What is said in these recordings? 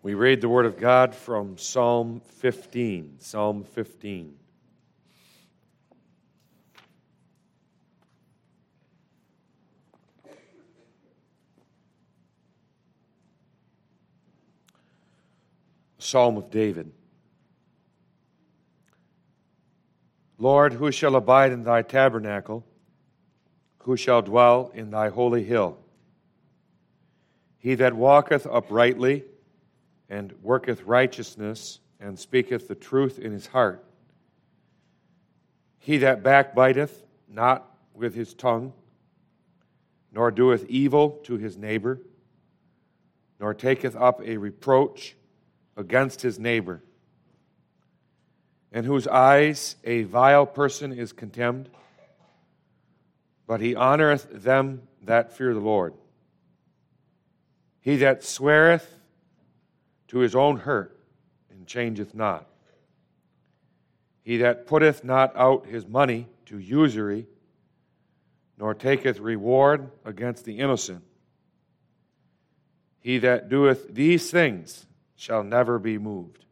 We read the Word of God from Psalm 15. Psalm 15. Psalm of David. Lord, who shall abide in thy tabernacle? Who shall dwell in thy holy hill? He that walketh uprightly, and worketh righteousness, and speaketh the truth in his heart. He that backbiteth not with his tongue, nor doeth evil to his neighbor, nor taketh up a reproach against his neighbor, in whose eyes a vile person is contemned, but he honoreth them that fear the Lord. He that sweareth to his own hurt, and changeth not. He that putteth not out his money to usury, nor taketh reward against the innocent. He that doeth these things shall never be moved.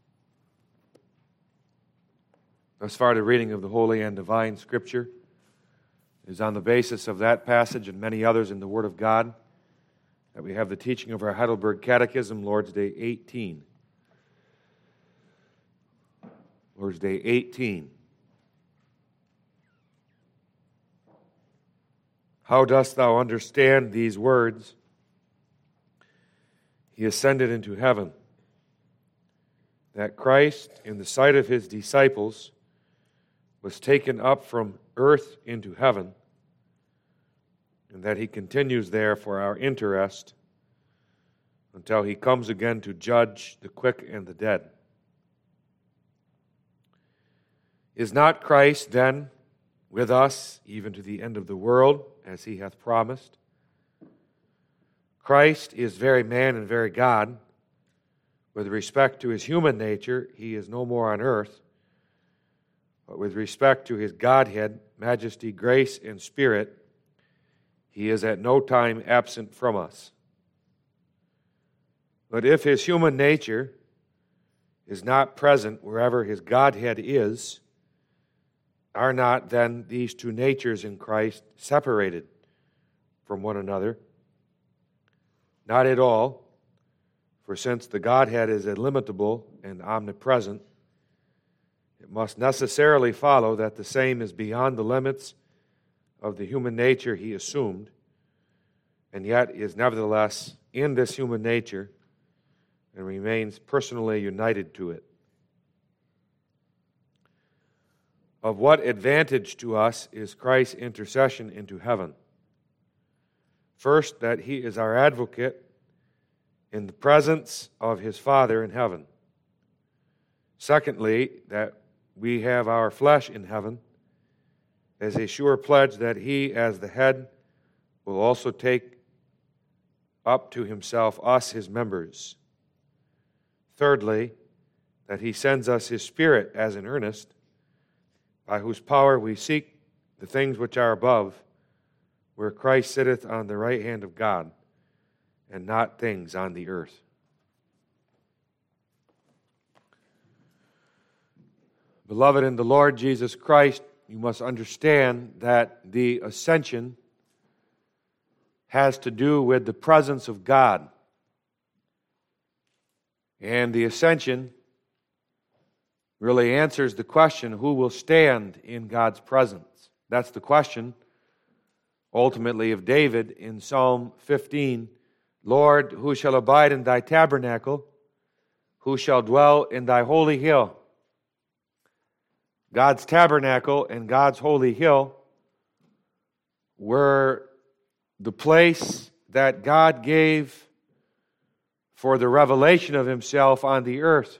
Thus far, the reading of the Holy and Divine Scripture is on the basis of that passage and many others in the Word of God that we have the teaching of our Heidelberg Catechism, Lord's Day 18. Lord's Day 18. How dost thou understand these words? He ascended into heaven, that Christ, in the sight of his disciples, was taken up from earth into heaven, and that he continues there for our interest until he comes again to judge the quick and the dead. Is not Christ then with us even to the end of the world, as he hath promised? Christ is very man and very God. With respect to his human nature, he is no more on earth, but with respect to his Godhead, majesty, grace, and spirit, he is at no time absent from us. But if his human nature is not present wherever his Godhead is, are not then these two natures in Christ separated from one another? Not at all, for since the Godhead is illimitable and omnipresent, it must necessarily follow that the same is beyond the limits of the human nature he assumed, and yet is nevertheless in this human nature and remains personally united to it. Of what advantage to us is Christ's intercession into heaven? First, that he is our advocate in the presence of his Father in heaven. Secondly, that we have our flesh in heaven as a sure pledge that he, as the head, will also take up to himself us, his members. Thirdly, that he sends us his Spirit as an earnest, by whose power we seek the things which are above, where Christ sitteth on the right hand of God, and not things on the earth. Beloved in the Lord Jesus Christ, you must understand that the ascension has to do with the presence of God. And the ascension really answers the question, who will stand in God's presence? That's the question, ultimately, of David in Psalm 15. Lord, who shall abide in thy tabernacle? Who shall dwell in thy holy hill? God's tabernacle and God's holy hill were the place that God gave for the revelation of himself on the earth.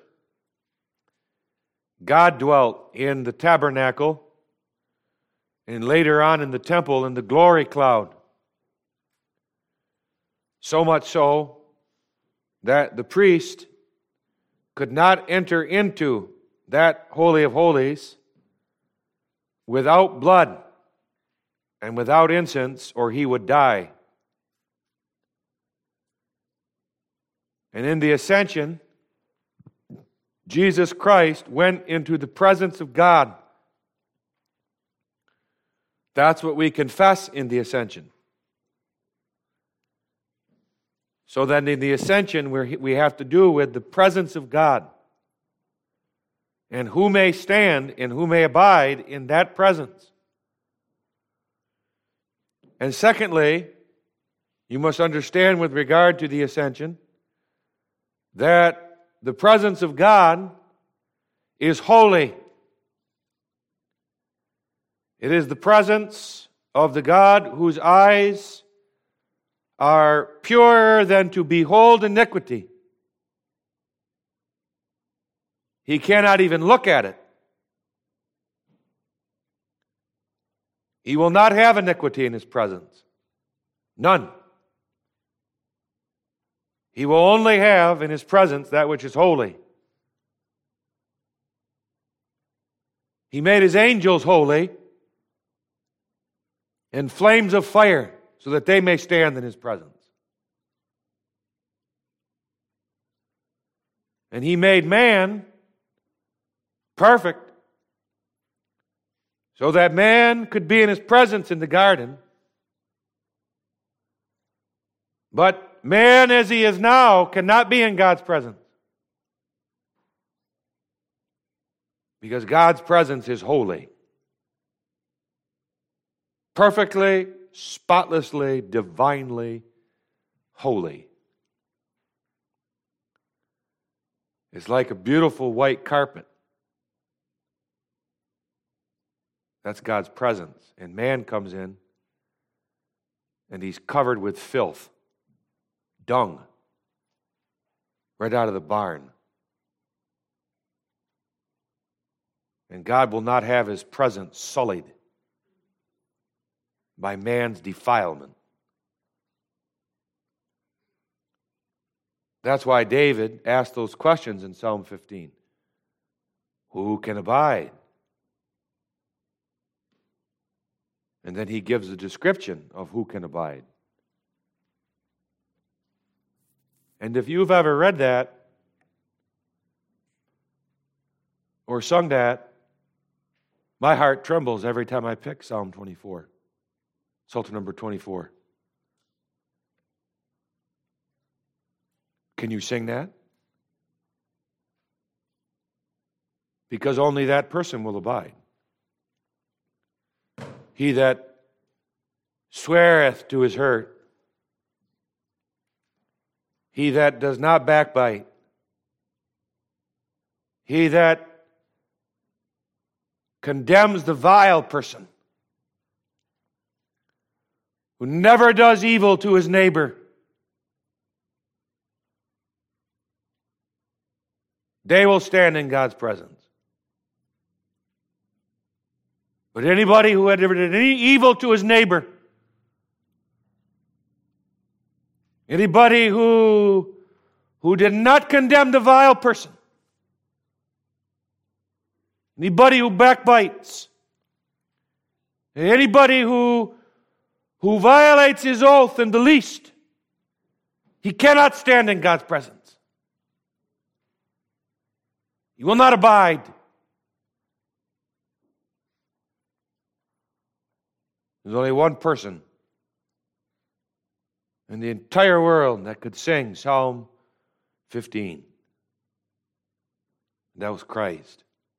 God dwelt in the tabernacle and later on in the temple in the glory cloud. So much so that the priest could not enter into that Holy of Holies without blood and without incense, or he would die. And in the ascension, Jesus Christ went into the presence of God. That's what we confess in the ascension. So then in the ascension, we have to do with the presence of God. And who may stand and who may abide in that presence. And secondly, you must understand with regard to the ascension that the presence of God is holy. It is the presence of the God whose eyes are purer than to behold iniquity. He cannot even look at it. He will not have iniquity in His presence. None. He will only have in His presence that which is holy. He made His angels holy in flames of fire so that they may stand in His presence. And He made man perfect so that man could be in His presence in the garden. But man as he is now cannot be in God's presence. Because God's presence is holy. Perfectly, spotlessly, divinely holy. It's like a beautiful white carpet. That's God's presence. And man comes in and he's covered with filth, dung, right out of the barn. And God will not have His presence sullied by man's defilement. That's why David asked those questions in Psalm 15. Who can abide? And then he gives a description of who can abide. And if you've ever read that or sung that, my heart trembles every time I pick Psalm 24. Psalter number 24. Can you sing that? Because only that person will abide. He that sweareth to his hurt, he that does not backbite, he that condemns the vile person, who never does evil to his neighbor, they will stand in God's presence. But anybody who had ever did any evil to his neighbor, anybody who did not condemn the vile person, anybody who backbites, anybody who violates his oath in the least, he cannot stand in God's presence. He will not abide. There's only one person in the entire world that could sing Psalm 15. And that was Christ.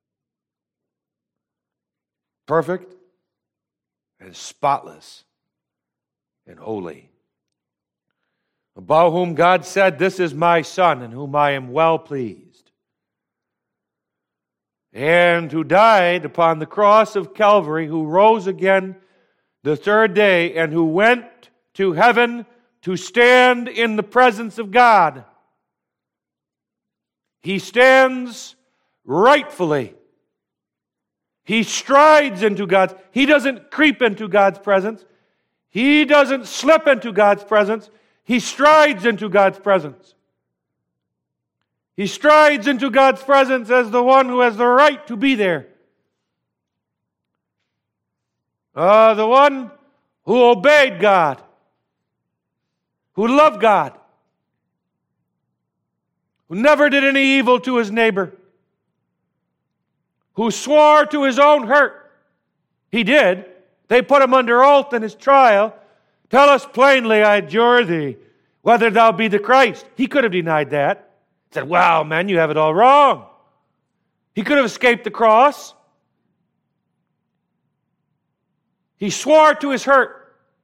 Perfect and spotless and holy. About whom God said, "This is my Son, in whom I am well pleased." And who died upon the cross of Calvary, who rose again the third day, and who went to heaven to stand in the presence of God. He stands rightfully. He strides into God's. He doesn't creep into God's presence. He doesn't slip into God's presence. He strides into God's presence. He strides into God's presence as the one who has the right to be there. The one who obeyed God, who loved God, who never did any evil to his neighbor, who swore to his own hurt. He did. They put him under oath in his trial. Tell us plainly, I adjure thee, whether thou be the Christ. He could have denied that. He said, wow, man, you have it all wrong. He could have escaped the cross. He swore to his hurt.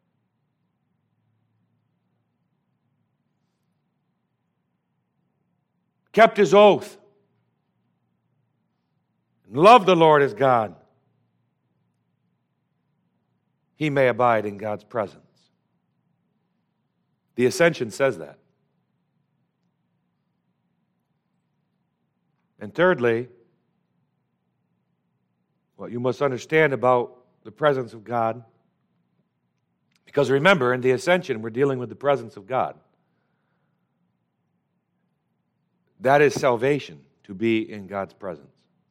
Kept his oath. And loved the Lord as God. He may abide in God's presence. The Ascension says that. And thirdly, what you must understand about the presence of God, because remember, in the Ascension, we're dealing with the presence of God. That is salvation, to be in God's presence.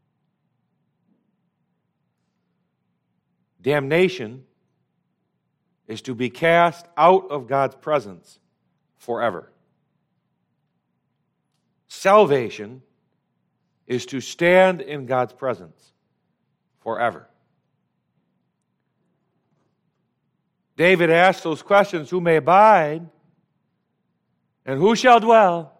Damnation is to be cast out of God's presence forever. Salvation is to stand in God's presence forever. David asked those questions, who may abide and who shall dwell?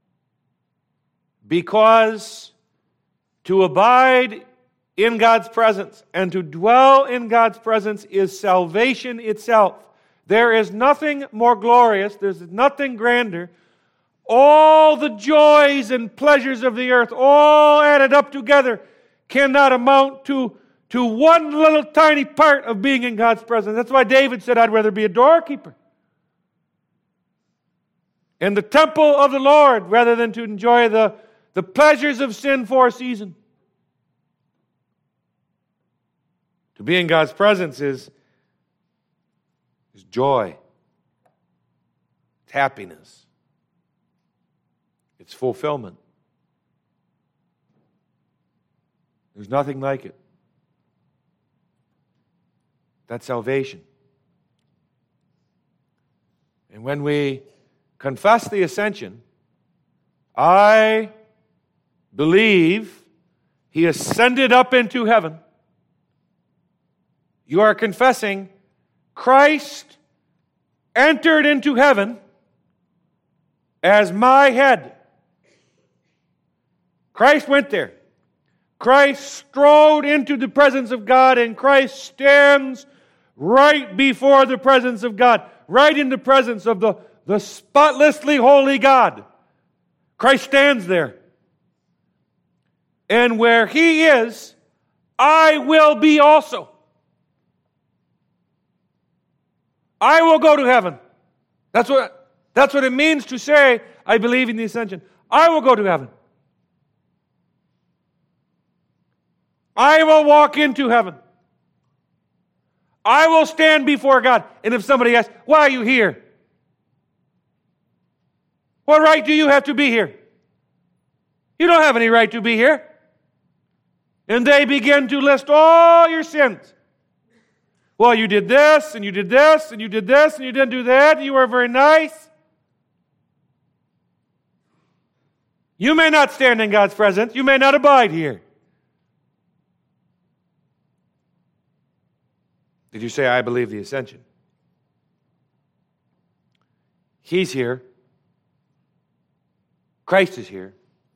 Because to abide in God's presence and to dwell in God's presence is salvation itself. There is nothing more glorious, there's nothing grander. All the joys and pleasures of the earth, all added up together, cannot amount to one little tiny part of being in God's presence. That's why David said, I'd rather be a doorkeeper in the temple of the Lord rather than to enjoy the pleasures of sin for a season. To be in God's presence is joy. It's happiness. It's fulfillment. There's nothing like it. That's salvation. And when we confess the Ascension, I believe He ascended up into heaven. You are confessing Christ entered into heaven as my head. Christ went there. Christ strode into the presence of God, and Christ stands right before the presence of God, right in the presence of the spotlessly holy God. Christ stands there. And where He is, I will be also. I will go to heaven. That's what it means to say, I believe in the Ascension. I will go to heaven. I will walk into heaven. I will stand before God. And if somebody asks, why are you here? What right do you have to be here? You don't have any right to be here. And they begin to list all your sins. Well, you did this, and you did this, and you did this, and you didn't do that. You were very nice. You may not stand in God's presence. You may not abide here. Did you say, I believe the Ascension? He's here. Christ is here.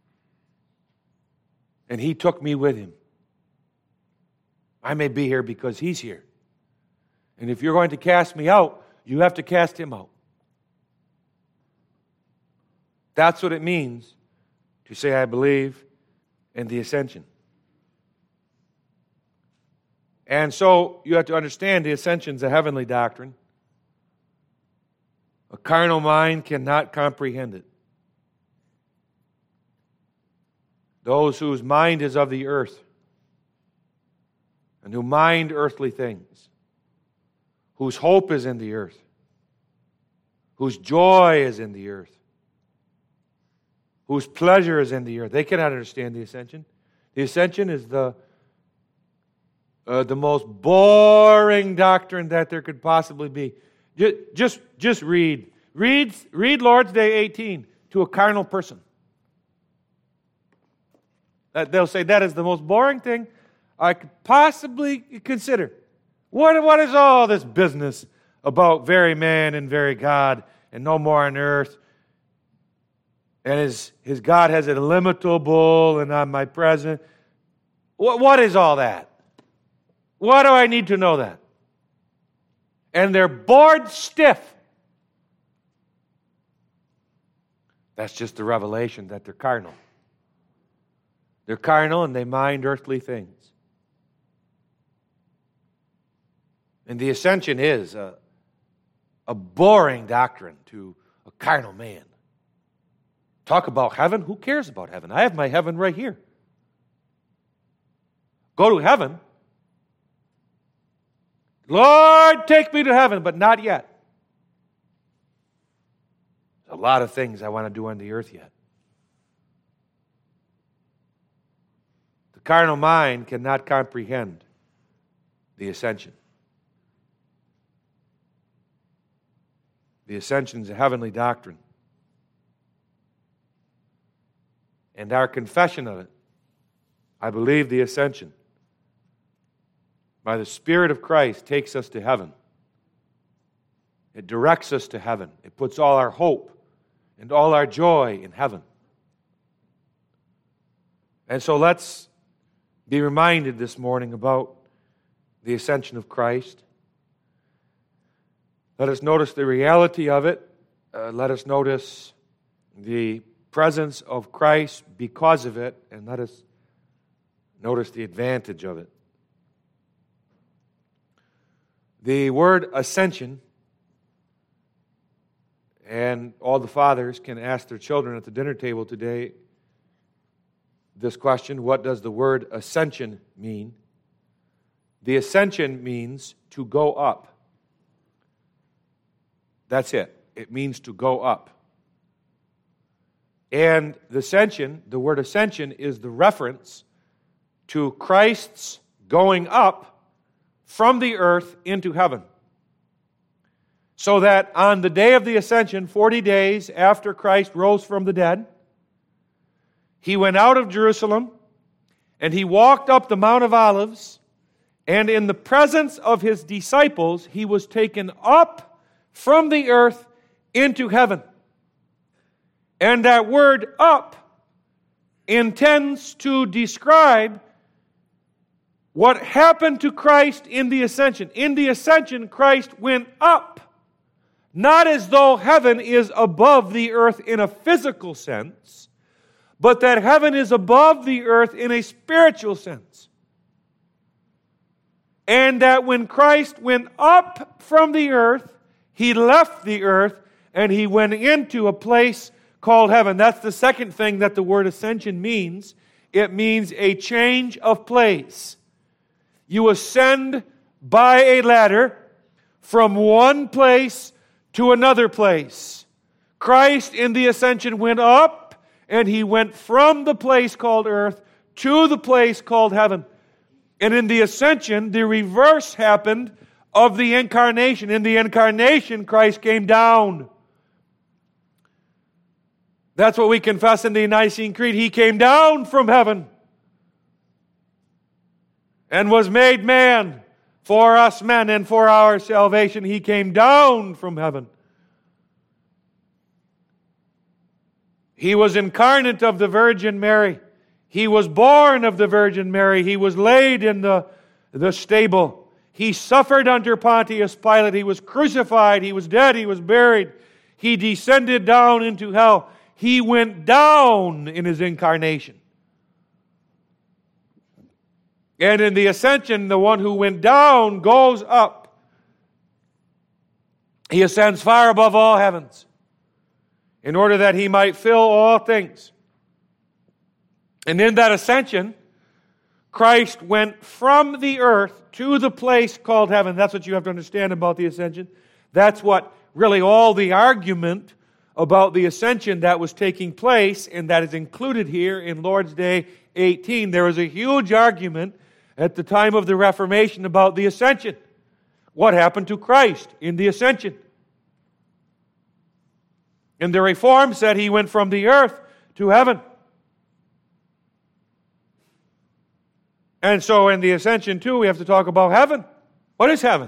And He took me with Him. I may be here because He's here. And if you're going to cast me out, you have to cast Him out. That's what it means to say, I believe in the Ascension. And so you have to understand the Ascension is a heavenly doctrine. A carnal mind cannot comprehend it. Those whose mind is of the earth and who mind earthly things, whose hope is in the earth, whose joy is in the earth, whose pleasure is in the earth. They cannot understand the Ascension. The Ascension is the most boring doctrine that there could possibly be. Just read Lord's Day 18 to a carnal person. They'll say that is the most boring thing I could possibly consider. What is all this business about very man and very God and no more on earth? And his God has an illimitable and omnipresent. What is all that? Why do I need to know that? And they're bored stiff. That's just the revelation that they're carnal. They're carnal and they mind earthly things. And the ascension is a boring doctrine to a carnal man. Talk about heaven? Who cares about heaven? I have my heaven right here. Go to heaven. Lord, take me to heaven, but not yet. There's a lot of things I want to do on the earth yet. The carnal mind cannot comprehend the ascension. The ascension is a heavenly doctrine. And our confession of it, I believe the ascension, by the Spirit of Christ, takes us to heaven. It directs us to heaven. It puts all our hope and all our joy in heaven. And so let's be reminded this morning about the ascension of Christ. Let us notice the reality of it. Let us notice the presence of Christ because of it, and let us notice the advantage of it. The word ascension, and all the fathers can ask their children at the dinner table today this question: what does the word ascension mean? The ascension means to go up. That's it. It means to go up. And the word ascension, is the reference to Christ's going up from the earth into heaven. So that on the day of the ascension, 40 days after Christ rose from the dead, he went out of Jerusalem and he walked up the Mount of Olives, and in the presence of his disciples, he was taken up from the earth into heaven. And that word up intends to describe what happened to Christ in the ascension. In the ascension, Christ went up. Not as though heaven is above the earth in a physical sense, but that heaven is above the earth in a spiritual sense. And that when Christ went up from the earth, he left the earth and he went into a place called heaven. That's the second thing that the word ascension means. It means a change of place. You ascend by a ladder from one place to another place. Christ in the ascension went up, and he went from the place called earth to the place called heaven. And in the ascension, the reverse happened of the incarnation. In the incarnation, Christ came down. That's what we confess in the Nicene Creed. He came down from heaven and was made man for us men and for our salvation. He came down from heaven. He was incarnate of the Virgin Mary. He was born of the Virgin Mary. He was laid in the stable. He suffered under Pontius Pilate. He was crucified. He was dead. He was buried. He descended down into hell. He went down in his incarnation. And in the ascension, the one who went down goes up. He ascends far above all heavens in order that he might fill all things. And in that ascension, Christ went from the earth to the place called heaven. That's what you have to understand about the ascension. That's what really all the argument about the ascension that was taking place, and that is included here in Lord's Day 18. There was a huge argument at the time of the Reformation about the ascension. What happened to Christ in the ascension? And the Reform said he went from the earth to heaven. And so in the ascension too, we have to talk about heaven. What is heaven?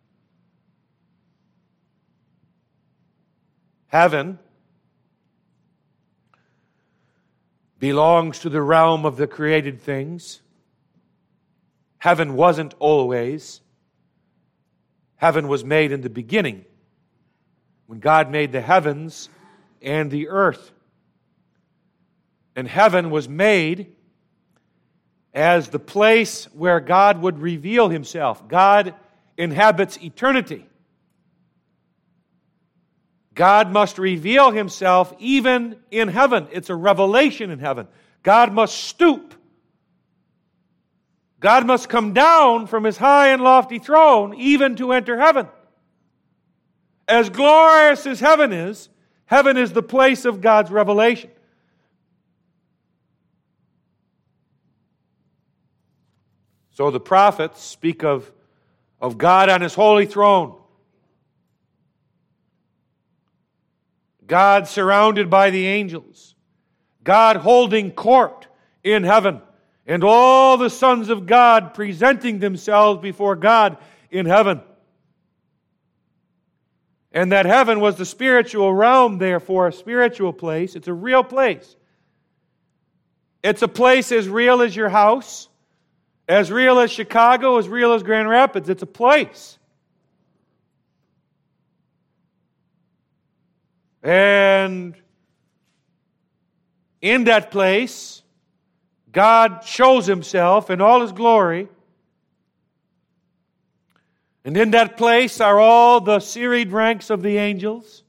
Heaven belongs to the realm of the created things. Heaven wasn't always. Heaven was made in the beginning, when God made the heavens and the earth. And heaven was made as the place where God would reveal Himself. God inhabits eternity. God must reveal Himself even in heaven. It's a revelation in heaven. God must stoop. God must come down from His high and lofty throne even to enter heaven. As glorious as heaven is the place of God's revelation. So the prophets speak of God on His holy throne. God surrounded by the angels. God holding court in heaven. And all the sons of God presenting themselves before God in heaven. And that heaven was the spiritual realm, therefore, a spiritual place. It's a real place. It's a place as real as your house, as real as Chicago, as real as Grand Rapids. It's a place. And in that place, God shows Himself in all His glory. And in that place are all the serried ranks of the angels,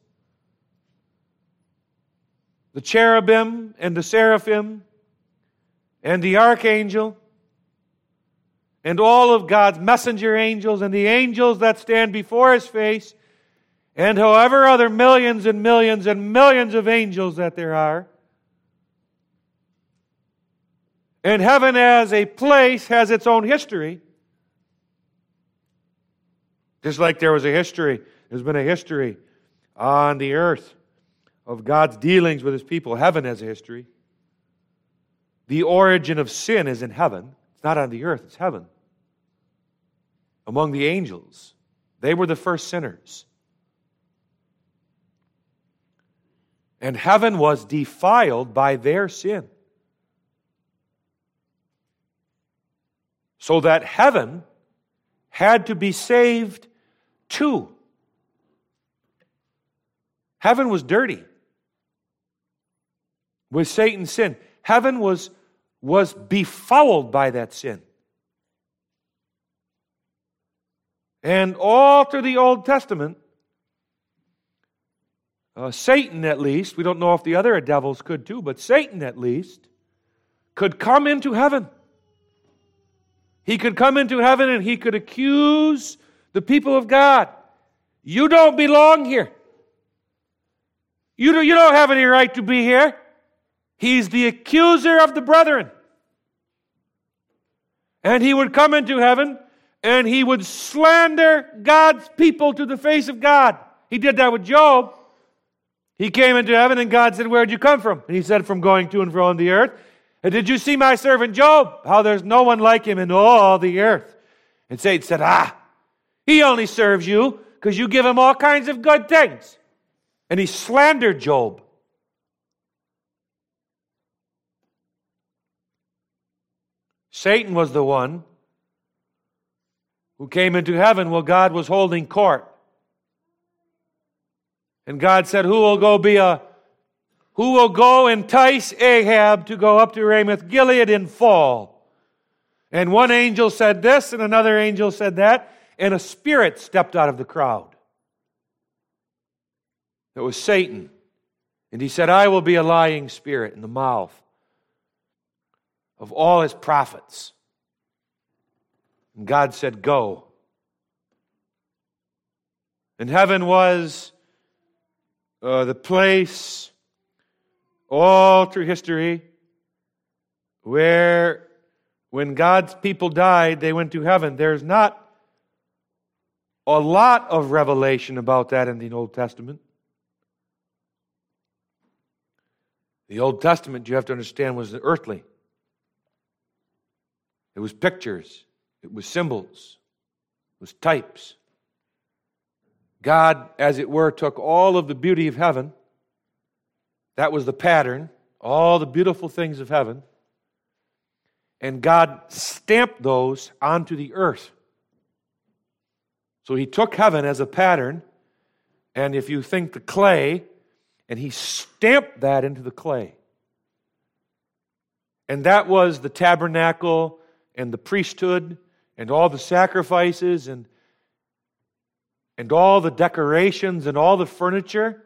the cherubim and the seraphim, and the archangel, and all of God's messenger angels, and the angels that stand before His face, and however other millions and millions and millions of angels that there are. And heaven as a place has its own history. Just like there was a history, there's been a history on the earth of God's dealings with His people. Heaven has a history. The origin of sin is in heaven. It's not on the earth, it's heaven. Among the angels. They were the first sinners. And heaven was defiled by their sin. So that heaven had to be saved too. Heaven was dirty with Satan's sin. Heaven was befouled by that sin. And all through the Old Testament, Satan at least, we don't know if the other devils could too, but Satan at least could come into heaven. He could come into heaven and he could accuse the people of God. You don't belong here. You don't have any right to be here. He's the accuser of the brethren. And he would come into heaven and he would slander God's people to the face of God. He did that with Job. He came into heaven and God said, "Where did you come from?" And he said, "From going to and fro on the earth." "And did you see my servant Job? How there's no one like him in all the earth." And Satan said, he only serves you because you give him all kinds of good things. And he slandered Job. Satan was the one who came into heaven while God was holding court. And God said, who will go entice Ahab to go up to Ramoth Gilead and fall? And one angel said this, and another angel said that, and a spirit stepped out of the crowd. It was Satan. And he said, I will be a lying spirit in the mouth of all his prophets. And God said, go. And heaven was the place all through history where when God's people died, they went to heaven. There's not a lot of revelation about that in the Old Testament. The Old Testament, you have to understand, was earthly. It was pictures. It was symbols. It was types. God, as it were, took all of the beauty of heaven. That was the pattern, all the beautiful things of heaven. And God stamped those onto the earth. So He took heaven as a pattern, and if you think the clay, and He stamped that into the clay. And that was the tabernacle and the priesthood and all the sacrifices and all the decorations and all the furniture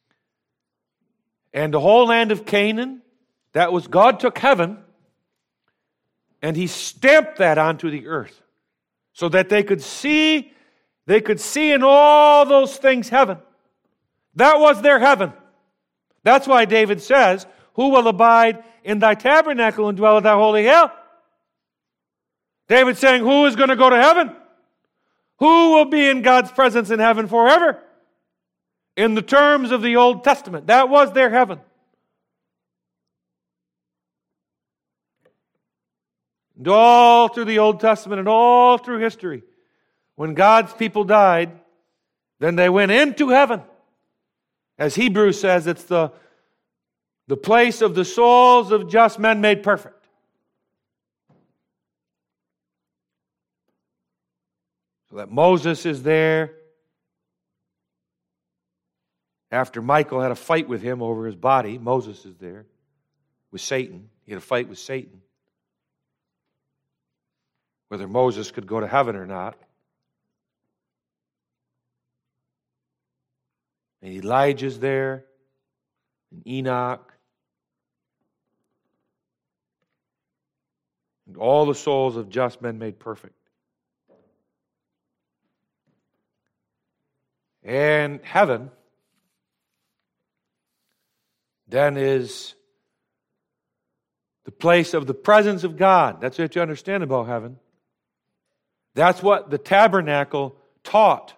and the whole land of Canaan. That was, God took heaven and He stamped that onto the earth so that they could see in all those things heaven. That was their heaven. That's why David says, "Who will abide in thy tabernacle and dwell at thy holy hill?" David's saying, who is going to go to heaven? Who will be in God's presence in heaven forever? In the terms of the Old Testament, that was their heaven. And all through the Old Testament and all through history, when God's people died, then they went into heaven. As Hebrews says, it's the place of the souls of just men made perfect. So that Moses is there. After Michael had a fight with him over his body, Moses is there with Satan. He had a fight with Satan. Whether Moses could go to heaven or not. And Elijah's there. And Enoch. And all the souls of just men made perfect. And heaven then is the place of the presence of God. That's what you understand about heaven. That's what the tabernacle taught.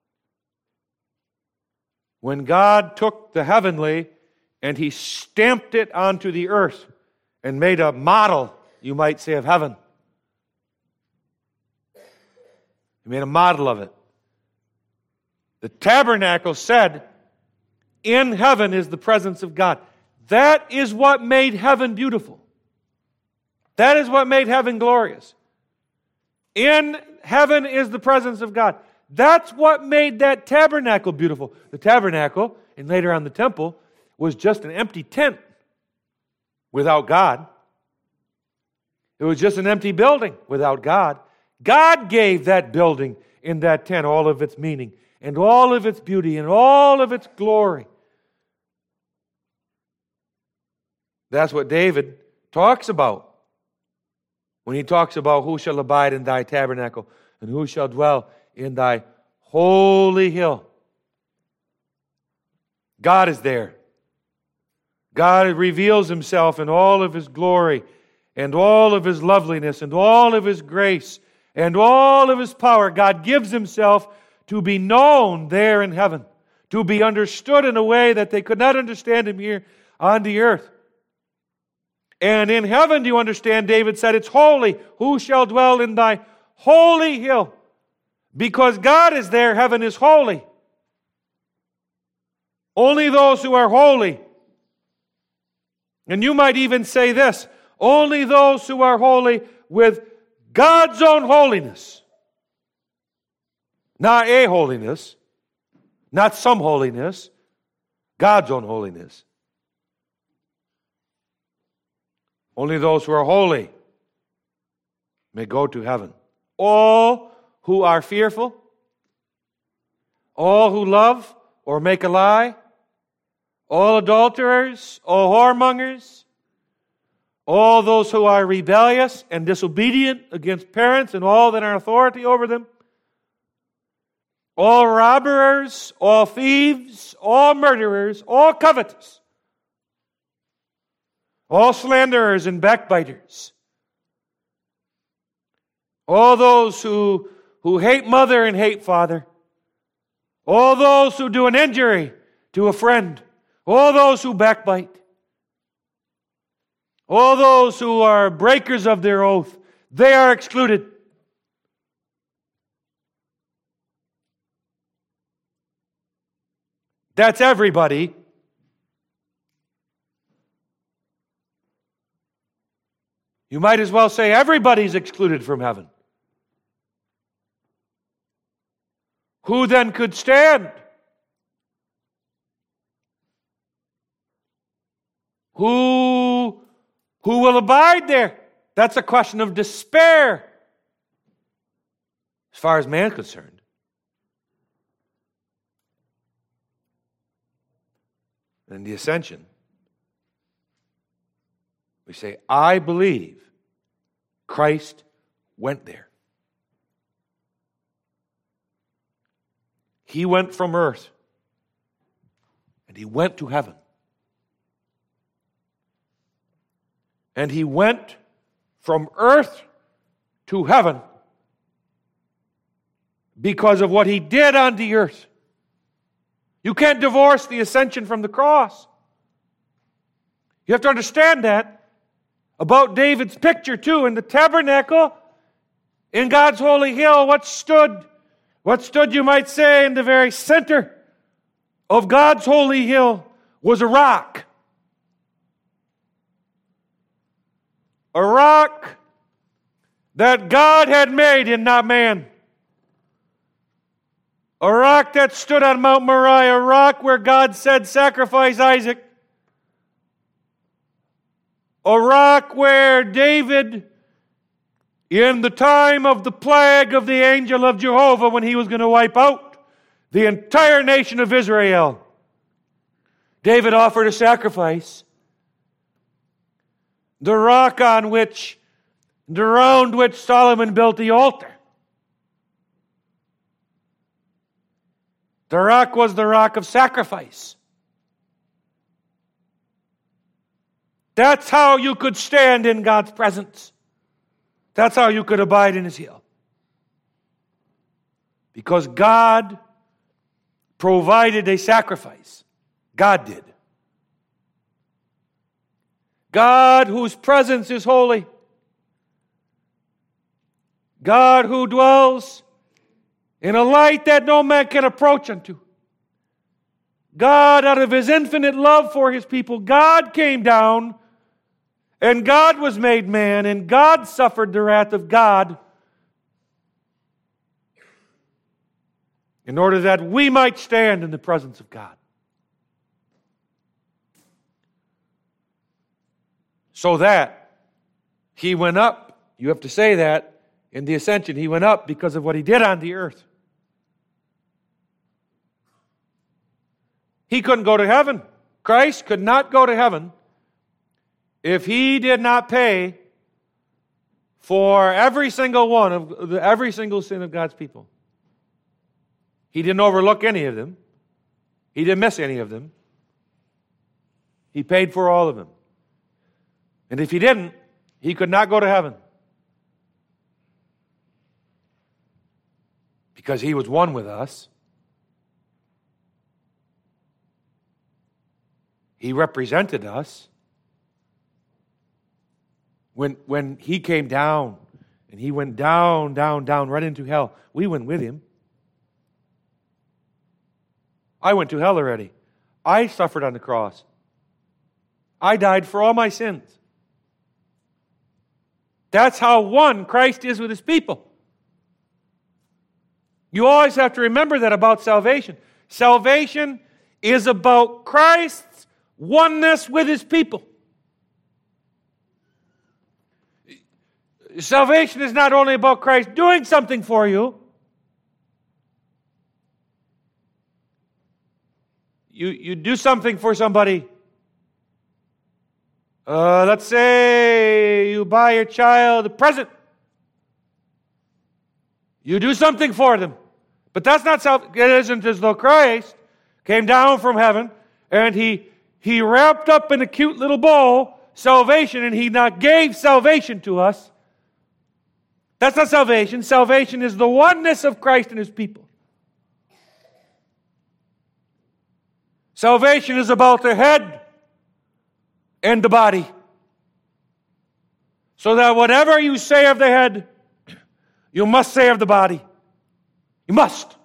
When God took the heavenly and He stamped it onto the earth and made a model, you might say, of heaven. He made a model of it. The tabernacle said, in heaven is the presence of God. That is what made heaven beautiful. That is what made heaven glorious. In heaven is the presence of God. That's what made that tabernacle beautiful. The tabernacle, and later on the temple, was just an empty tent without God. It was just an empty building without God. God gave that building in that tent all of its meaning and all of its beauty and all of its glory. That's what David talks about when he talks about who shall abide in thy tabernacle and who shall dwell in thy holy hill. God is there. God reveals Himself in all of His glory and all of His loveliness and all of His grace and all of His power. God gives Himself to be known there in heaven, to be understood in a way that they could not understand Him here on the earth. And in heaven, do you understand, David said, it's holy. Who shall dwell in thy holy hill? Because God is there, heaven is holy. Only those who are holy. And you might even say this, only those who are holy with God's own holiness. Not a holiness, not some holiness, God's own holiness. Only those who are holy may go to heaven. All who are fearful, all who love or make a lie, all adulterers, all whoremongers, all those who are rebellious and disobedient against parents and all that are authority over them, all robbers, all thieves, all murderers, all covetous, all slanderers and backbiters, all those who hate mother and hate father, all those who do an injury to a friend, all those who backbite, all those who are breakers of their oath, they are excluded. That's everybody. You might as well say everybody's excluded from heaven. Who then could stand? Who will abide there? That's a question of despair, as far as man's concerned. In the ascension, we say, I believe Christ went there. He went from earth, and he went to heaven. And he went from earth to heaven because of what he did on the earth. You can't divorce the ascension from the cross. You have to understand that about David's picture too. In the tabernacle, in God's holy hill, what stood, you might say, in the very center of God's holy hill was a rock. A rock that God had made and not man. A rock that stood on Mount Moriah, a rock where God said, sacrifice Isaac. A rock where David, in the time of the plague of the angel of Jehovah, when he was going to wipe out the entire nation of Israel, David offered a sacrifice. The rock around which Solomon built the altar. The rock was the rock of sacrifice. That's how you could stand in God's presence. That's how you could abide in His hill. Because God provided a sacrifice. God did. God whose presence is holy. God who dwells in a light that no man can approach unto. God, out of His infinite love for His people, God came down and God was made man and God suffered the wrath of God in order that we might stand in the presence of God. So that He went up. You have to say that in the ascension. He went up because of what He did on the earth. He couldn't go to heaven. Christ could not go to heaven if He did not pay for every single one of every single sin of God's people. He didn't overlook any of them. He didn't miss any of them. He paid for all of them. And if He didn't, He could not go to heaven. Because He was one with us. He represented us. When He came down, and He went down, right into hell, we went with Him. I went to hell already. I suffered on the cross. I died for all my sins. That's how one Christ is with His people. You always have to remember that about salvation. Salvation is about Christ's oneness with His people. Salvation is not only about Christ doing something for you. You do something for somebody. Let's say you buy your child a present. You do something for them. But that's not it isn't as though Christ came down from heaven and he wrapped up in a cute little bow salvation and He not gave salvation to us. That's not salvation. Salvation is the oneness of Christ and His people. Salvation is about the head and the body. So that whatever you say of the head, you must say of the body. You must.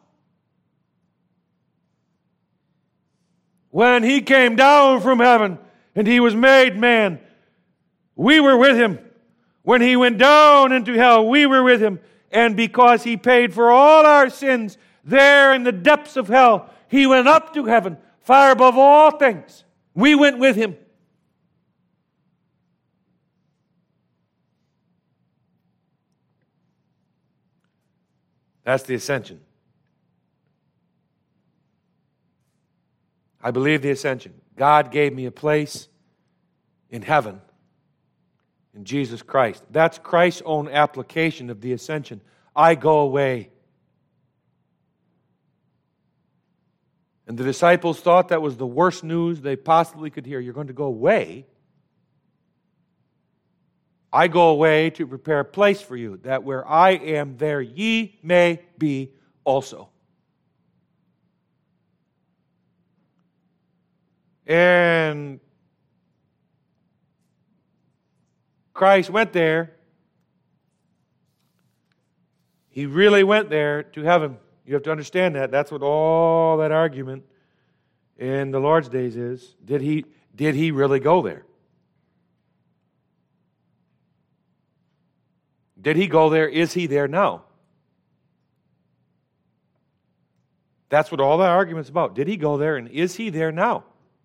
When he came down from heaven and he was made man, we were with him. When he went down into hell, we were with him. And because he paid for all our sins there in the depths of hell, he went up to heaven, far above all things. We went with him. That's the ascension. I believe the ascension. God gave me a place in heaven in Jesus Christ. That's Christ's own application of the ascension. I go away. And the disciples thought that was the worst news they possibly could hear. You're going to go away? I go away to prepare a place for you, that where I am, there ye may be also. And Christ went there. He really went there to heaven. You have to understand that. That's what all that argument in the Lord's days is. Did he really go there? Did he go there? Is he there now? That's what all that argument's about. Did he go there, and is he there now?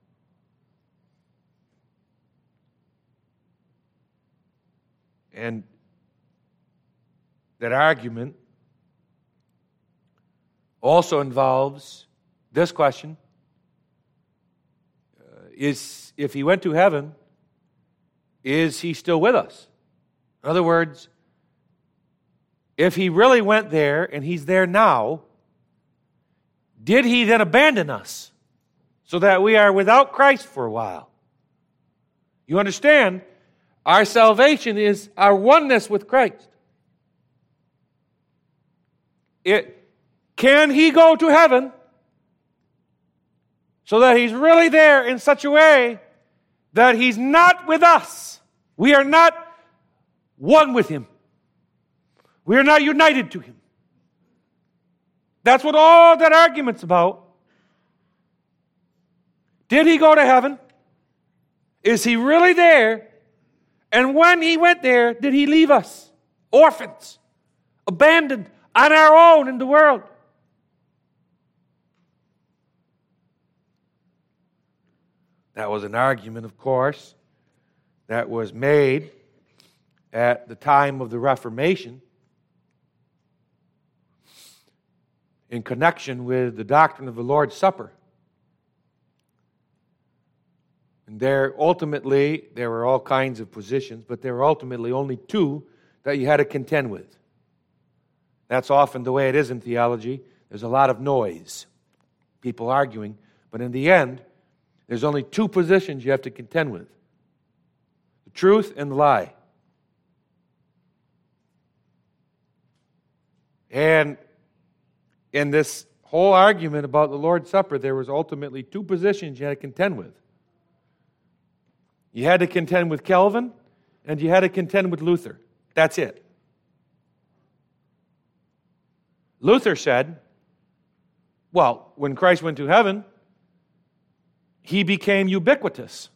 And that argument also involves this question. If he went to heaven, is he still with us? In other words, if he really went there and he's there now, did he then abandon us so that we are without Christ for a while? You understand, our salvation is our oneness with Christ. Can he go to heaven so that he's really there in such a way that he's not with us? We are not one with him. We are not united to him. That's what all that argument's about. Did he go to heaven? Is he really there? And when he went there, did he leave us? Orphans, abandoned on our own in the world. That was an argument, of course, that was made at the time of the Reformation in connection with the doctrine of the Lord's Supper. And there were all kinds of positions, but there were ultimately only two that you had to contend with. That's often the way it is in theology. There's a lot of noise, people arguing, but in the end, there's only two positions you have to contend with: the truth and the lie. And in this whole argument about the Lord's Supper, there was ultimately two positions you had to contend with. You had to contend with Calvin, and you had to contend with Luther. That's it. Luther said, well, when Christ went to heaven, he became ubiquitous.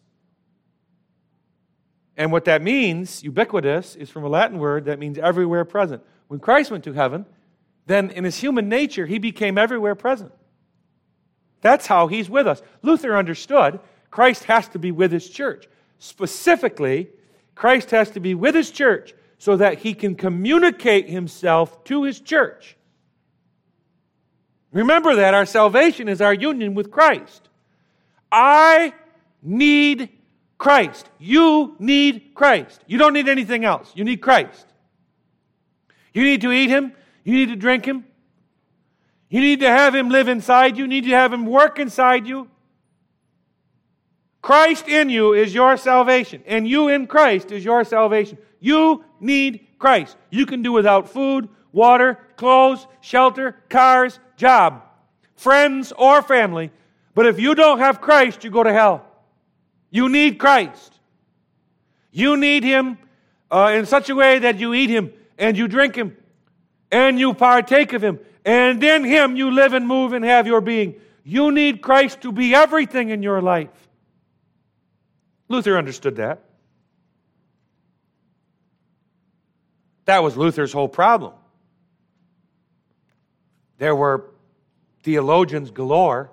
And what that means, ubiquitous, is from a Latin word that means everywhere present. When Christ went to heaven, then in his human nature, he became everywhere present. That's how he's with us. Luther understood Christ has to be with his church. Specifically, Christ has to be with his church so that he can communicate himself to his church. Remember that our salvation is our union with Christ. I need Christ. You need Christ. You don't need anything else. You need Christ. You need to eat him. You need to drink him. You need to have him live inside you. You need to have him work inside you. Christ in you is your salvation, and you in Christ is your salvation. You need Christ. You can do without food, water, clothes, shelter, cars, job, friends, or family. But if you don't have Christ, you go to hell. You need Christ. You need him in such a way that you eat him and you drink him and you partake of him, and in him you live and move and have your being. You need Christ to be everything in your life. Luther understood that. That was Luther's whole problem. There were theologians galore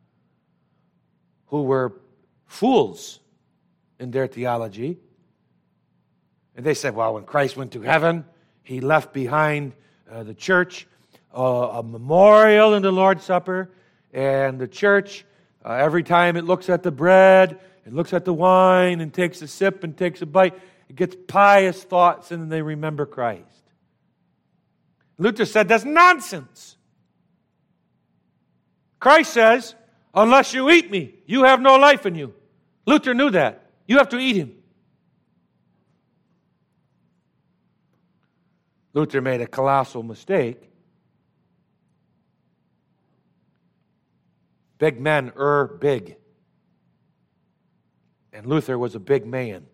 who were fools in their theology. And they said, well, when Christ went to heaven, he left behind the church a memorial in the Lord's Supper. And the church, every time it looks at the bread, it looks at the wine and takes a sip and takes a bite, it gets pious thoughts and then they remember Christ. Luther said, that's nonsense. Christ says, unless you eat me, you have no life in you. Luther knew that. You have to eat him. Luther made a colossal mistake. Big men are big. And Luther was a big man.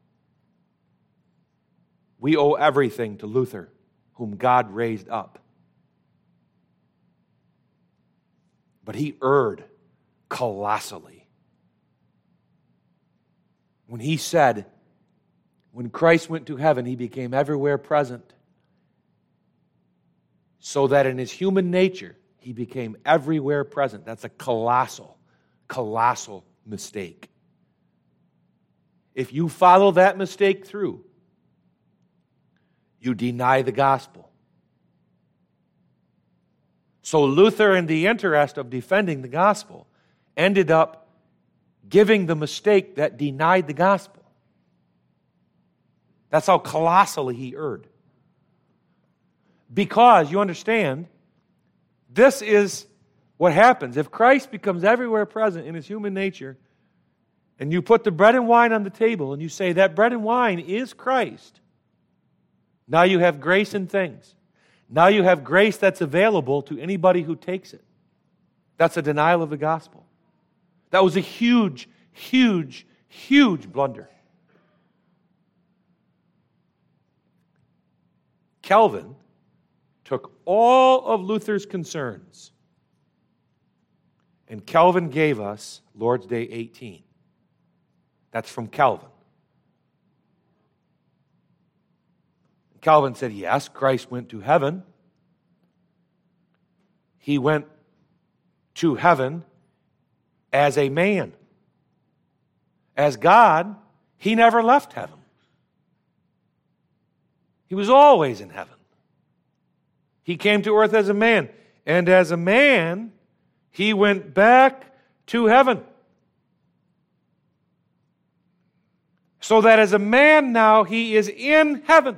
We owe everything to Luther, whom God raised up. But he erred colossally. When he said, when Christ went to heaven, he became everywhere present, so that in his human nature, he became everywhere present. That's a colossal mistake. If you follow that mistake through, you deny the gospel. So Luther, in the interest of defending the gospel, ended up giving the mistake that denied the gospel. That's how colossally he erred. Because, you understand, this is what happens. If Christ becomes everywhere present in his human nature, and you put the bread and wine on the table, and you say that bread and wine is Christ, now you have grace in things. Now you have grace that's available to anybody who takes it. That's a denial of the gospel. That was a huge blunder. Calvin took all of Luther's concerns, and Calvin gave us Lord's Day 18. That's from Calvin. Calvin said, yes, Christ went to heaven. He went to heaven as a man. As God, he never left heaven. He was always in heaven. He came to earth as a man. And as a man, he went back to heaven. So that as a man now, he is in heaven.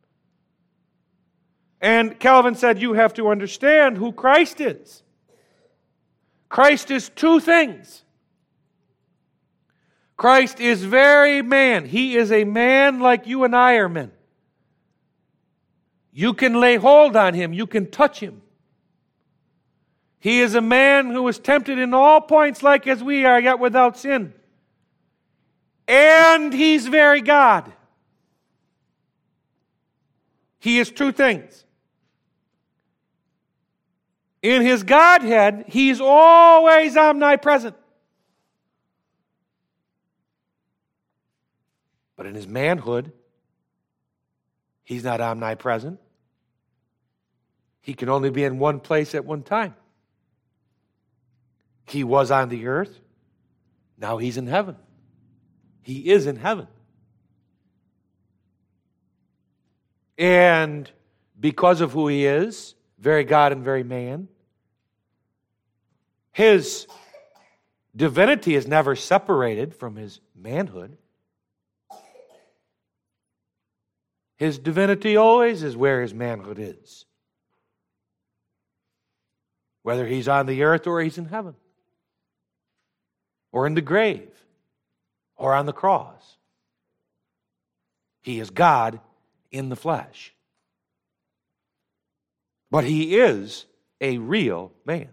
And Calvin said, you have to understand who Christ is. Christ is two things. Christ is very man. He is a man like you and I are men. You can lay hold on him. You can touch him. He is a man who was tempted in all points like as we are, yet without sin. And he's very God. He is two things. In his Godhead, he's always omnipresent. But in his manhood, he's not omnipresent. He can only be in one place at one time. He was on the earth. Now he's in heaven. He is in heaven. And because of who he is, very God and very man, his divinity is never separated from his manhood. His divinity always is where his manhood is. Whether he's on the earth or he's in heaven, or in the grave, or on the cross. He is God in the flesh. But he is a real man.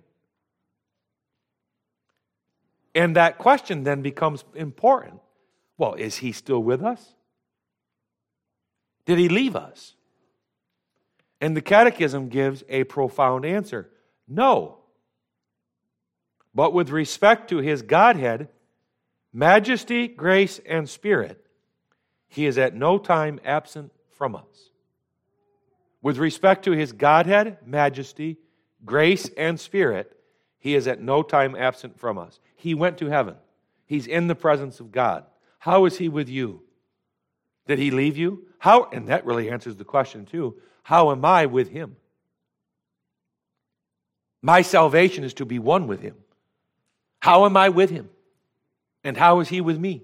And that question then becomes important. Well, is he still with us? Did he leave us? And the Catechism gives a profound answer. No. But with respect to his Godhead, majesty, grace, and spirit, he is at no time absent from us. With respect to his Godhead, majesty, grace, and spirit, he is at no time absent from us. He went to heaven. He's in the presence of God. How is he with you? Did he leave you? How? And that really answers the question too. How am I with him? My salvation is to be one with him. How am I with him? And how is he with me?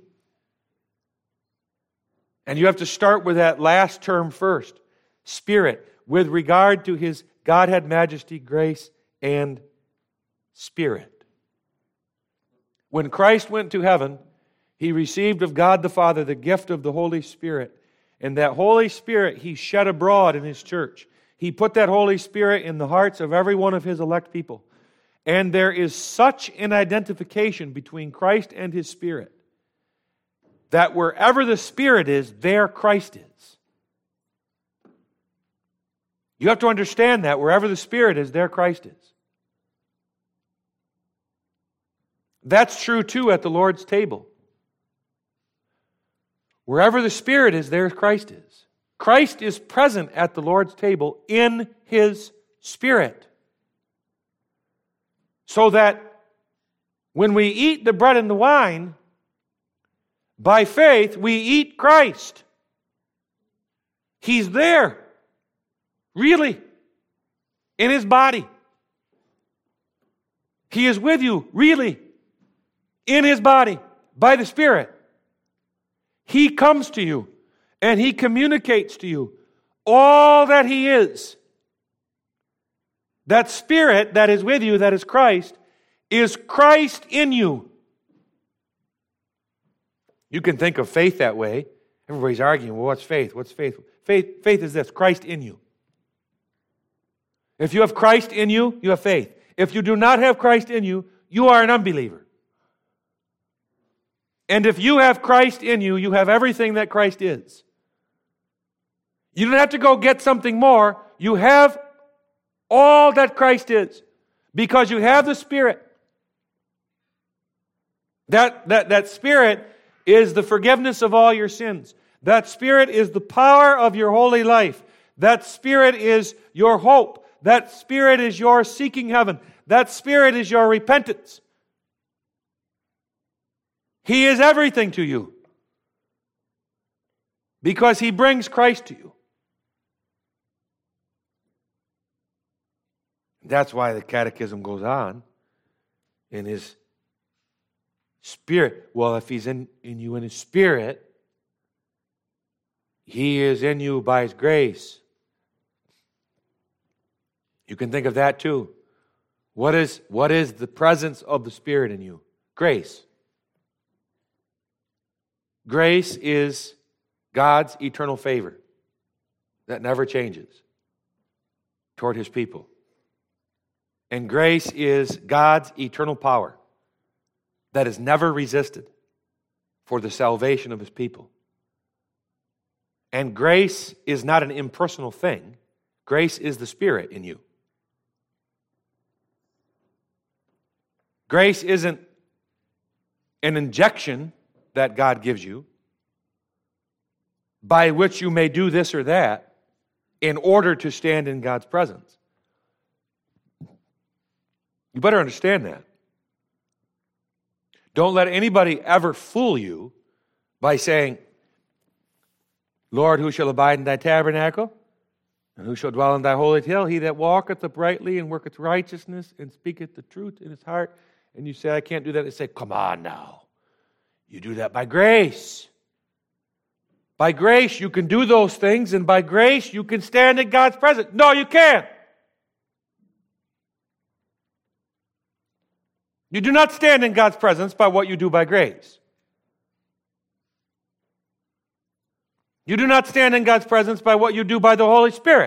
And you have to start with that last term first. Spirit, with regard to his Godhead, majesty, grace, and spirit. When Christ went to heaven, he received of God the Father the gift of the Holy Spirit. And that Holy Spirit he shed abroad in his church. He put that Holy Spirit in the hearts of every one of his elect people. And there is such an identification between Christ and his Spirit that wherever the Spirit is, there Christ is. You have to understand that wherever the Spirit is, there Christ is. That's true too at the Lord's table. Wherever the Spirit is, there Christ is. Christ is present at the Lord's table in his Spirit. So that when we eat the bread and the wine, by faith we eat Christ. He's there, really, in his body. He is with you, really, in his body, by the Spirit. He comes to you and he communicates to you all that he is. That Spirit that is with you, that is Christ in you. You can think of faith that way. Everybody's arguing, well, what's faith? What's faith? Faith is this, Christ in you. If you have Christ in you, you have faith. If you do not have Christ in you, you are an unbeliever. And if you have Christ in you, you have everything that Christ is. You don't have to go get something more. You have all that Christ is because you have the Spirit. That Spirit is the forgiveness of all your sins. That Spirit is the power of your holy life. That Spirit is your hope. That Spirit is your seeking heaven. That Spirit is your repentance. He is everything to you because he brings Christ to you. That's why the Catechism goes on in his Spirit. Well, if he's in you in his Spirit, he is in you by his grace. You can think of that too. What is the presence of the Spirit in you? Grace. Grace is God's eternal favor that never changes toward his people. And grace is God's eternal power that is never resisted for the salvation of his people. And grace is not an impersonal thing. Grace is the Spirit in you. Grace isn't an injection that God gives you by which you may do this or that in order to stand in God's presence. You better understand that. Don't let anybody ever fool you by saying, Lord, who shall abide in thy tabernacle? And who shall dwell in thy holy hill? He that walketh uprightly and worketh righteousness and speaketh the truth in his heart. And you say, I can't do that. They say, come on now. You do that by grace. By grace you can do those things, and by grace you can stand in God's presence. No, you can't. You do not stand in God's presence by what you do by grace. You do not stand in God's presence by what you do by the Holy Spirit.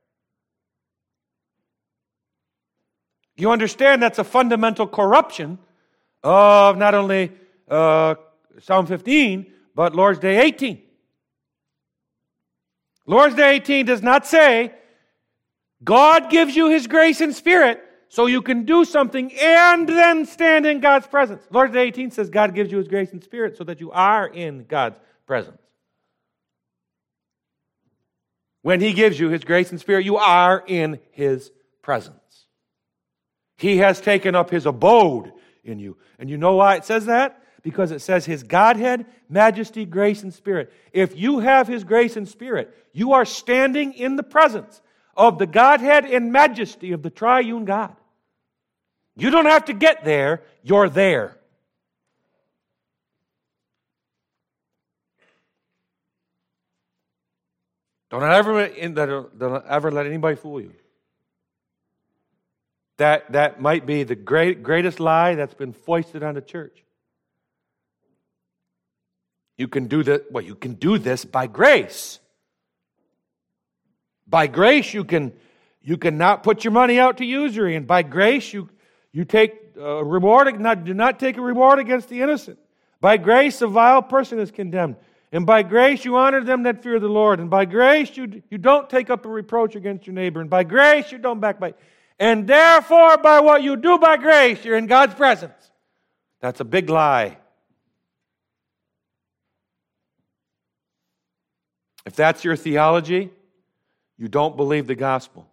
You understand that's a fundamental corruption of not only Psalm 15, but Lord's Day 18. Lord's Day 18 does not say, God gives you His grace and Spirit so you can do something and then stand in God's presence. Lord's Day 18 says God gives you His grace and Spirit so that you are in God's presence. When He gives you His grace and Spirit, you are in His presence. He has taken up His abode in you. And you know why it says that? Because it says His Godhead, majesty, grace, and Spirit. If you have His grace and Spirit, you are standing in the presence of the Godhead and majesty of the triune God. You don't have to get there, you're there. Don't ever let anybody fool you. That might be the greatest lie that's been foisted on the church. You can do that. Well, you can do this by grace. By grace, you can not put your money out to usury, and by grace, you take a reward. Do not take a reward against the innocent. By grace, a vile person is condemned. And by grace you honor them that fear the Lord. And by grace you don't take up a reproach against your neighbor. And by grace you don't backbite. And therefore, by what you do by grace, you're in God's presence. That's a big lie. If that's your theology, you don't believe the gospel.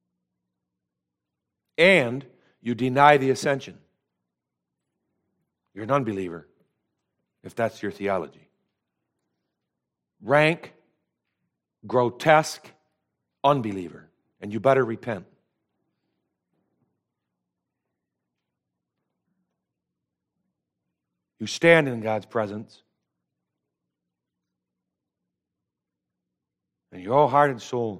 And you deny the ascension. You're an unbeliever if that's your theology. Rank, grotesque unbeliever. And you better repent. You stand in God's presence. And your whole heart and soul.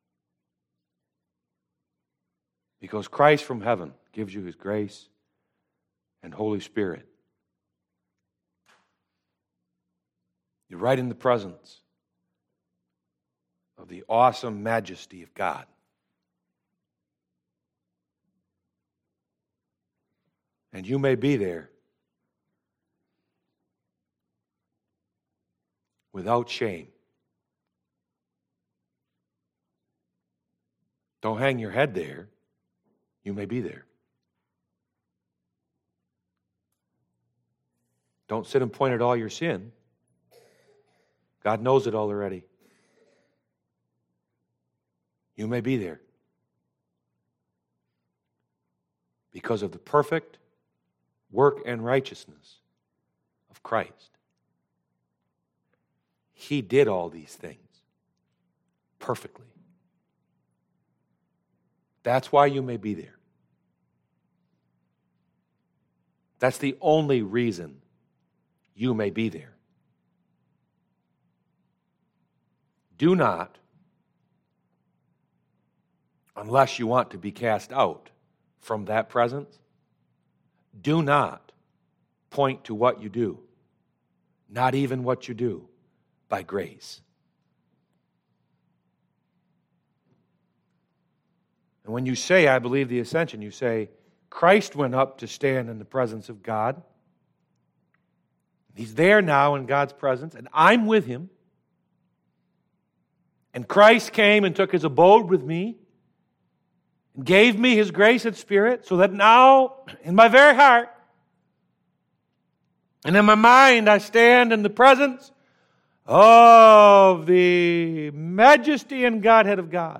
Because Christ from heaven gives you His grace and Holy Spirit. You're right in the presence of the awesome majesty of God. And you may be there without shame. Don't hang your head there. You may be there. Don't sit and point at all your sin. God knows it all already. You may be there because of the perfect work and righteousness of Christ. He did all these things perfectly. That's why you may be there. That's the only reason you may be there. Do not, unless you want to be cast out from that presence, do not point to what you do, not even what you do, by grace. And when you say, I believe the ascension, you say, Christ went up to stand in the presence of God. He's there now in God's presence, and I'm with Him. And Christ came and took His abode with me and gave me His grace and Spirit so that now, in my very heart and in my mind, I stand in the presence of the majesty and Godhead of God.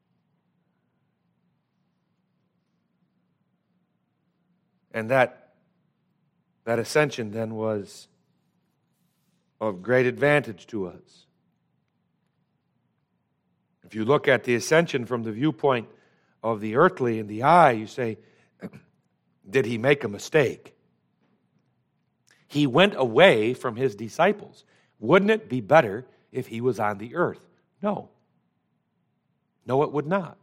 And that ascension then was of great advantage to us. If you look at the ascension from the viewpoint of the earthly and the eye, you say, did He make a mistake? He went away from His disciples. Wouldn't it be better if He was on the earth? No. No, it would not.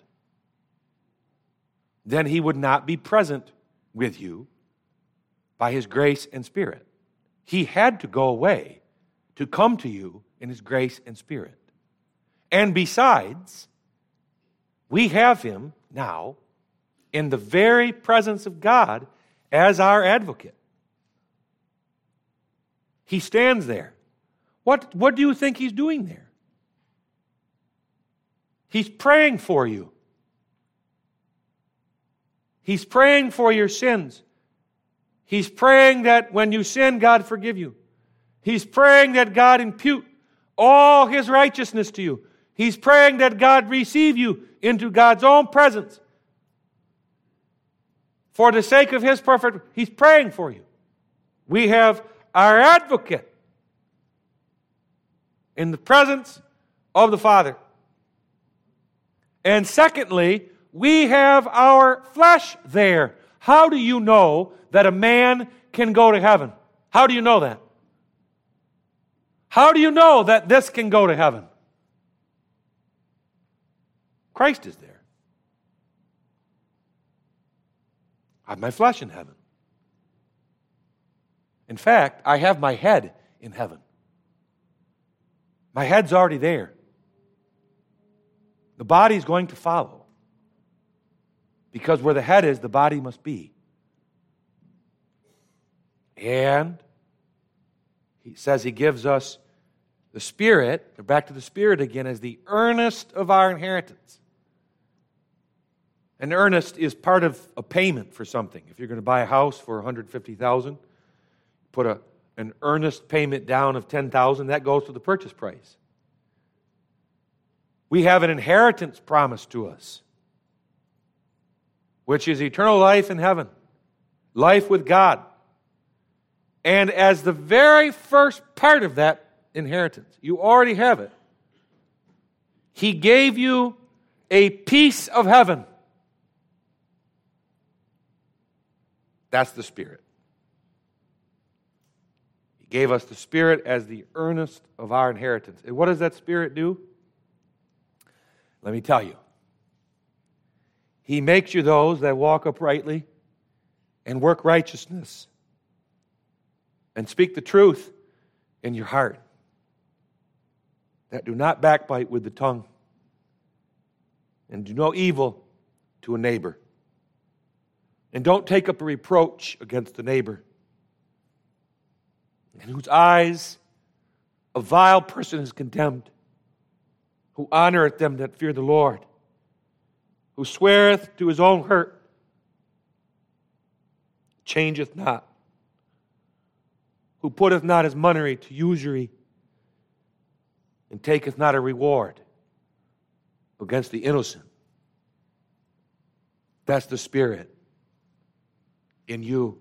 Then He would not be present with you by His grace and Spirit. He had to go away to come to you in His grace and Spirit. And besides, we have Him now in the very presence of God as our advocate. He stands there. What do you think He's doing there? He's praying for you. He's praying for your sins. He's praying that when you sin, God forgive you. He's praying that God impute all His righteousness to you. He's praying that God receive you into God's own presence. For the sake of His perfect, He's praying for you. We have our advocate in the presence of the Father. And secondly, we have our flesh there. How do you know that a man can go to heaven? How do you know that? How do you know that this can go to heaven? Christ is there. I have my flesh in heaven. In fact, I have my head in heaven. My head's already there. The body's going to follow. Because where the head is, the body must be. And He says He gives us the Spirit, or back to the Spirit again, as the earnest of our inheritance. An earnest is part of a payment for something. If you're going to buy a house for $150,000, put an earnest payment down of $10,000, that goes to the purchase price. We have an inheritance promised to us, which is eternal life in heaven, life with God. And as the very first part of that inheritance, you already have it. He gave you a piece of heaven. That's the Spirit. He gave us the Spirit as the earnest of our inheritance. And what does that Spirit do? Let me tell you. He makes you those that walk uprightly and work righteousness and speak the truth in your heart, that do not backbite with the tongue and do no evil to a neighbor, and don't take up a reproach against the neighbor, in whose eyes a vile person is condemned, who honoreth them that fear the Lord, who sweareth to his own hurt, changeth not, who putteth not his money to usury, and taketh not a reward against the innocent. That's the Spirit in you.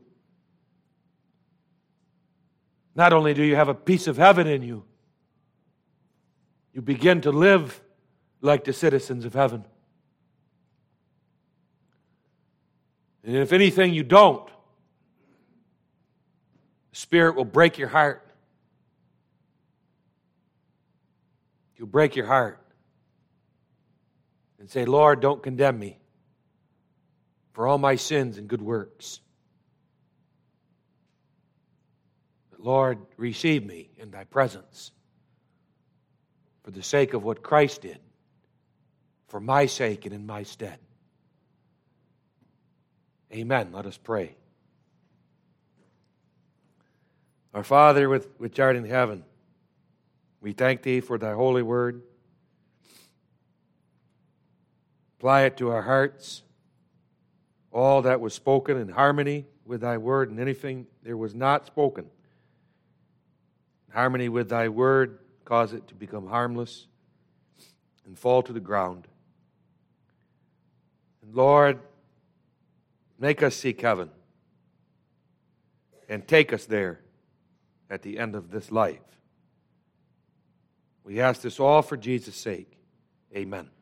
Not only do you have a piece of heaven in you, you begin to live like the citizens of heaven. And if anything you don't, the Spirit will break your heart. You'll break your heart and say, Lord, don't condemn me for all my sins and good works. But Lord, receive me in thy presence for the sake of what Christ did, for my sake and in my stead. Amen. Let us pray. Our Father, which art in heaven, we thank Thee for Thy holy word. Apply it to our hearts. All that was spoken in harmony with Thy word, and anything there was not spoken in harmony with Thy word, cause it to become harmless and fall to the ground. And Lord, make us seek heaven and take us there at the end of this life. We ask this all for Jesus' sake. Amen.